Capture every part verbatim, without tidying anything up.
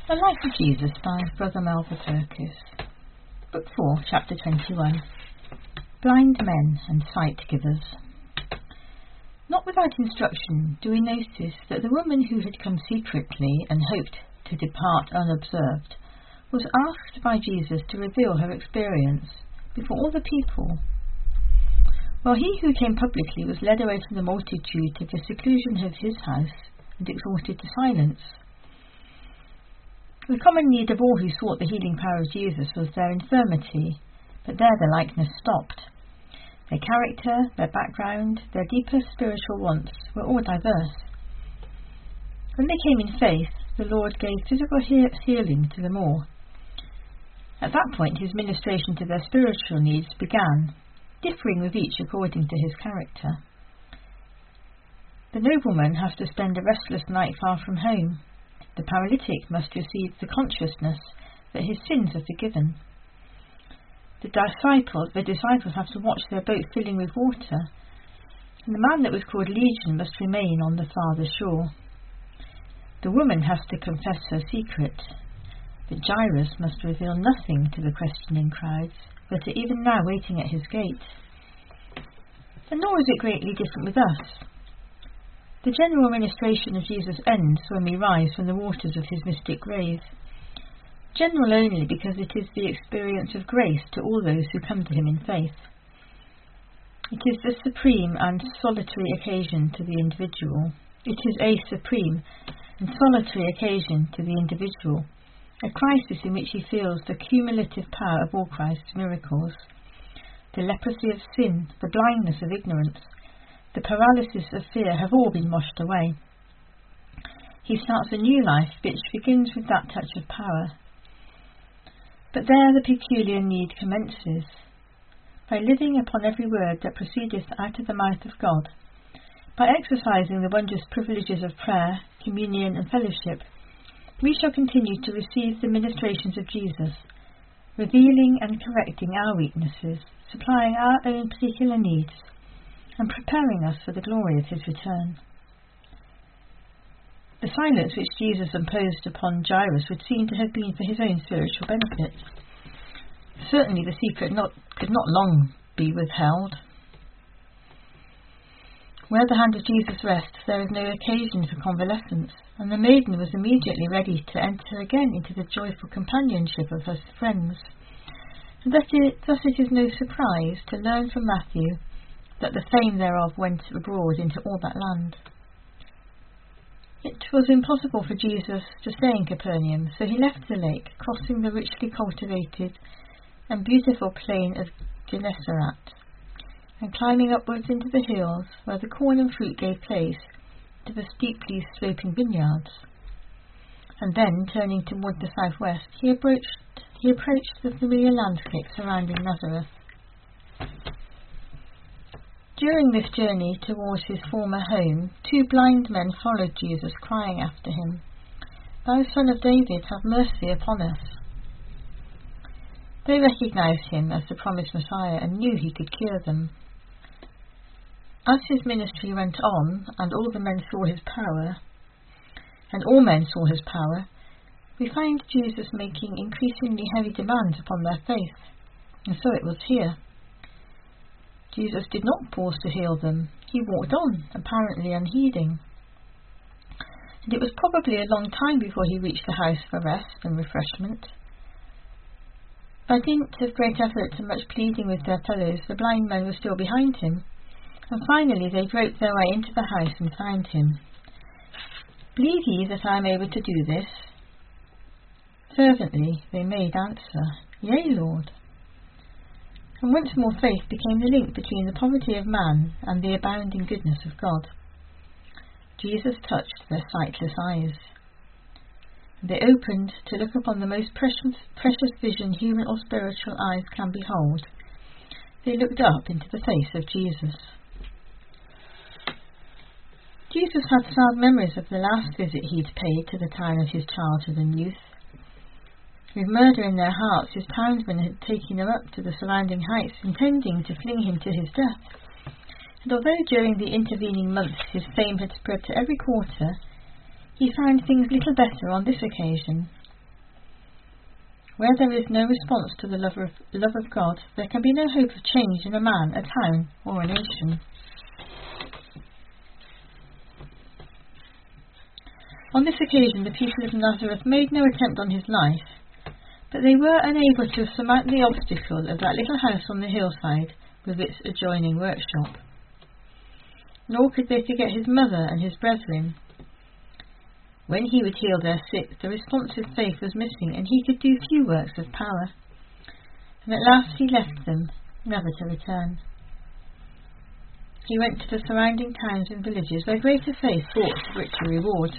The Life of Jesus by Brother Melva Purkis. Book four, Chapter twenty-one. Blind Men and Sight Givers. Not without instruction do we notice that the woman who had come secretly and hoped to depart unobserved was asked by Jesus to reveal her experience before all the people, while he who came publicly was led away from the multitude to the seclusion of his house and exhorted to silence. The common need of all who sought the healing power of Jesus was their infirmity, but there the likeness stopped. Their character, their background, their deeper spiritual wants were all diverse. When they came in faith, the Lord gave physical he- healing to them all. At that point, his ministration to their spiritual needs began, differing with each according to his character. The nobleman has to spend a restless night far from home. The paralytic must receive the consciousness that his sins are forgiven. The disciples, the disciples have to watch their boat filling with water, and the man that was called Legion must remain on the farther shore. The woman has to confess her secret, but Jairus must reveal nothing to the questioning crowds that are even now waiting at his gate. And nor is it greatly different with us. The general ministration of Jesus ends when we rise from the waters of his mystic grave. General only because it is the experience of grace to all those who come to him in faith. It is the supreme and solitary occasion to the individual. It is a supreme and solitary occasion to the individual, a crisis in which he feels the cumulative power of all Christ's miracles. The leprosy of sin, the blindness of ignorance, the paralysis of fear have all been washed away. He starts a new life which begins with that touch of power. But there the peculiar need commences. By living upon every word that proceedeth out of the mouth of God, by exercising the wondrous privileges of prayer, communion and fellowship, we shall continue to receive the ministrations of Jesus, revealing and correcting our weaknesses, supplying our own particular needs, and preparing us for the glory of his return. The silence which Jesus imposed upon Jairus would seem to have been for his own spiritual benefit. Certainly the secret not, could not long be withheld. Where the hand of Jesus rests, there is no occasion for convalescence, and the maiden was immediately ready to enter again into the joyful companionship of her friends. And thus it, thus it is no surprise to learn from Matthew that the fame thereof went abroad into all that land. It was impossible for Jesus to stay in Capernaum, so he left the lake, crossing the richly cultivated and beautiful plain of Gennesaret, and climbing upwards into the hills where the corn and fruit gave place to the steeply sloping vineyards. And then, turning toward the southwest, he approached, he approached the familiar landscape surrounding Nazareth. During this journey towards his former home, two blind men followed Jesus, crying after him, "Thou Son of David, have mercy upon us." They recognized him as the promised Messiah and knew he could cure them. As his ministry went on, and all the men saw his power, and all men saw his power, we find Jesus making increasingly heavy demands upon their faith, and so it was here. Jesus did not pause to heal them. He walked on, apparently unheeding. And it was probably a long time before he reached the house for rest and refreshment. By dint of great effort and much pleading with their fellows, the blind men were still behind him, and finally they groped their way into the house and found him. "Believe ye that I am able to do this?" Fervently they made answer, "Yea, Lord." And once more faith became the link between the poverty of man and the abounding goodness of God. Jesus touched their sightless eyes. They opened to look upon the most precious, precious vision human or spiritual eyes can behold. They looked up into the face of Jesus. Jesus had sad memories of the last visit he'd paid to the town of his childhood and youth. With murder in their hearts, his townsmen had taken him up to the surrounding heights, intending to fling him to his death. And although during the intervening months his fame had spread to every quarter, he found things little better on this occasion. Where there is no response to the love of, love of God, there can be no hope of change in a man, a town, or a nation. On this occasion, the people of Nazareth made no attempt on his life, but they were unable to surmount the obstacle of that little house on the hillside with its adjoining workshop. Nor could they forget his mother and his brethren. When he would heal their sick, the responsive faith was missing, and he could do few works of power. And at last he left them, never to return. He went to the surrounding towns and villages where greater faith brought richer rewards.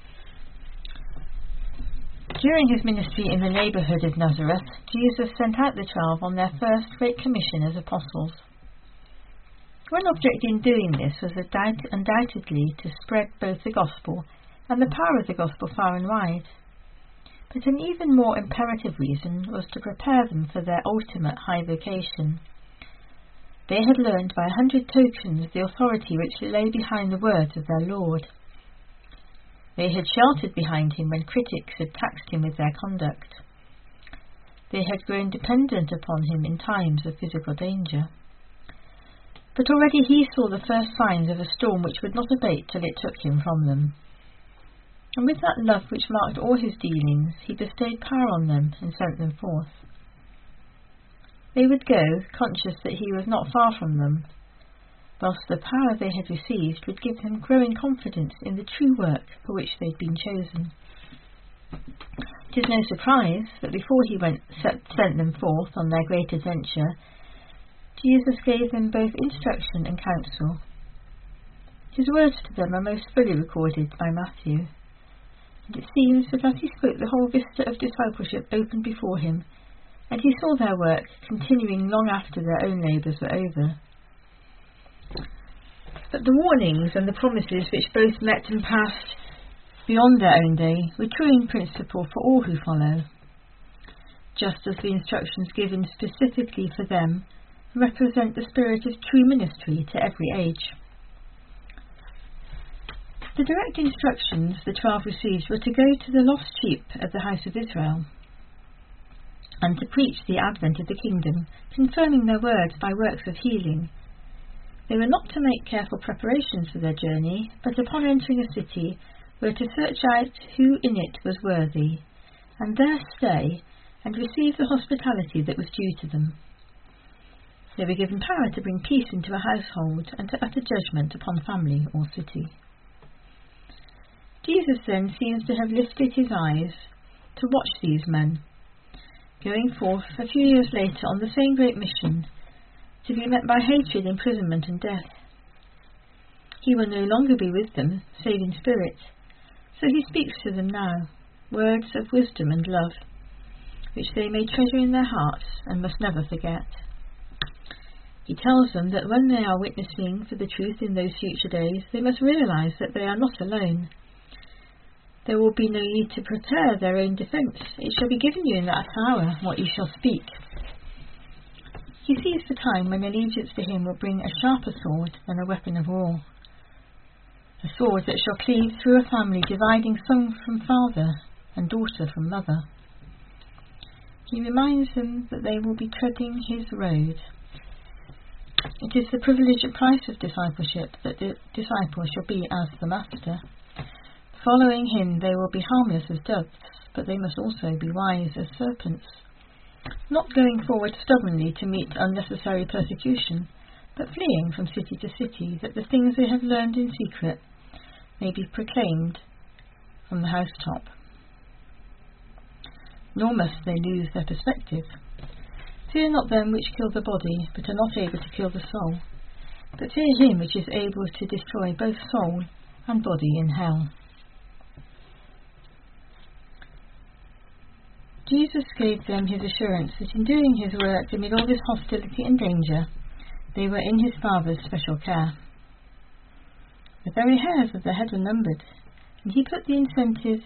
During his ministry in the neighbourhood of Nazareth, Jesus sent out the twelve on their first great commission as apostles. One object in doing this was undoubtedly to spread both the gospel and the power of the gospel far and wide. But an even more imperative reason was to prepare them for their ultimate high vocation. They had learned by a hundred tokens the authority which lay behind the words of their Lord. They had sheltered behind him when critics had taxed him with their conduct. They had grown dependent upon him in times of physical danger. But already he saw the first signs of a storm which would not abate till it took him from them. And with that love which marked all his dealings, he bestowed power on them and sent them forth. They would go, conscious that he was not far from them, whilst the power they had received would give them growing confidence in the true work for which they had been chosen. It is no surprise that before he went, set, sent them forth on their great adventure, Jesus gave them both instruction and counsel. His words to them are most fully recorded by Matthew, and it seems that as he spoke the whole vista of discipleship opened before him, and he saw their work continuing long after their own labours were over. But the warnings and the promises which both met and passed beyond their own day were true in principle for all who follow, just as the instructions given specifically for them represent the spirit of true ministry to every age. The direct instructions the twelve received were to go to the lost sheep of the house of Israel, and to preach the advent of the kingdom, confirming their words by works of healing. They were not to make careful preparations for their journey, but upon entering a city were to search out who in it was worthy, and there stay and receive the hospitality that was due to them. They were given power to bring peace into a household and to utter judgment upon family or city. Jesus then seems to have lifted his eyes to watch these men, going forth a few years later on the same great mission, to be met by hatred, imprisonment and death. He will no longer be with them, save in spirit, so he speaks to them now, words of wisdom and love, which they may treasure in their hearts and must never forget. He tells them that when they are witnessing for the truth in those future days, they must realize that they are not alone. There will be no need to prepare their own defence. It shall be given you in that hour what you shall speak. He sees the time when allegiance to him will bring a sharper sword than a weapon of war, a sword that shall cleave through a family, dividing son from father and daughter from mother. He reminds them that they will be treading his road. It is the privilege and price of discipleship that the disciple shall be as the master. Following him they will be harmless as doves, but they must also be wise as serpents, not going forward stubbornly to meet unnecessary persecution, but fleeing from city to city, that the things they have learned in secret may be proclaimed from the housetop. Nor must they lose their perspective. Fear not them which kill the body, but are not able to kill the soul, but fear him which is able to destroy both soul and body in hell. Jesus gave them his assurance that in doing his work amid all this hostility and danger, they were in his Father's special care. The very hairs of their head were numbered, and he put the incentive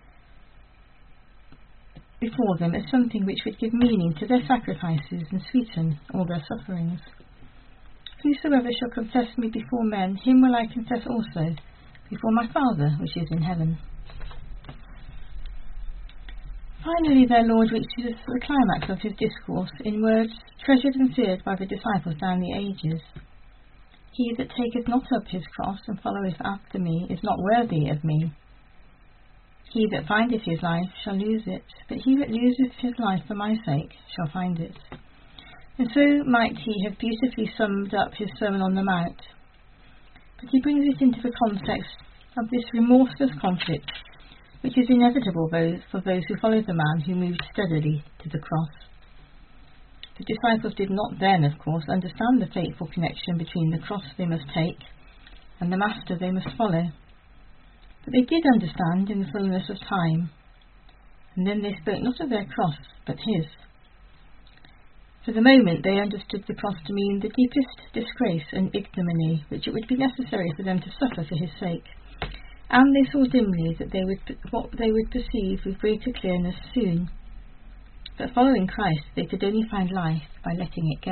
before them as something which would give meaning to their sacrifices and sweeten all their sufferings. Whosoever shall confess me before men, him will I confess also before my Father which is in heaven. Finally, their Lord reaches the climax of his discourse in words treasured and feared by the disciples down the ages. He that taketh not up his cross and followeth after me is not worthy of me. He that findeth his life shall lose it, but he that loseth his life for my sake shall find it. And so might he have beautifully summed up his Sermon on the Mount, but he brings it into the context of this remorseless conflict, which is inevitable for those who follow the man who moved steadily to the cross. The disciples did not then, of course, understand the fateful connection between the cross they must take and the master they must follow. But they did understand in the fullness of time, and then they spoke not of their cross, but his. For the moment they understood the cross to mean the deepest disgrace and ignominy which it would be necessary for them to suffer for his sake, and they saw dimly that they would what they would perceive with greater clearness soon. But following Christ they could only find life by letting it go.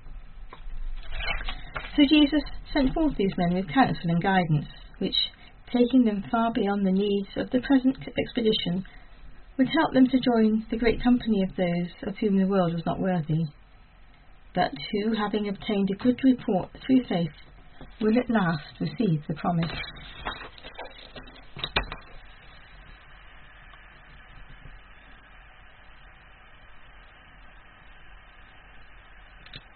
So Jesus sent forth these men with counsel and guidance, which, taking them far beyond the needs of the present expedition, would help them to join the great company of those of whom the world was not worthy, but who, having obtained a good report through faith, will at last receive the promise.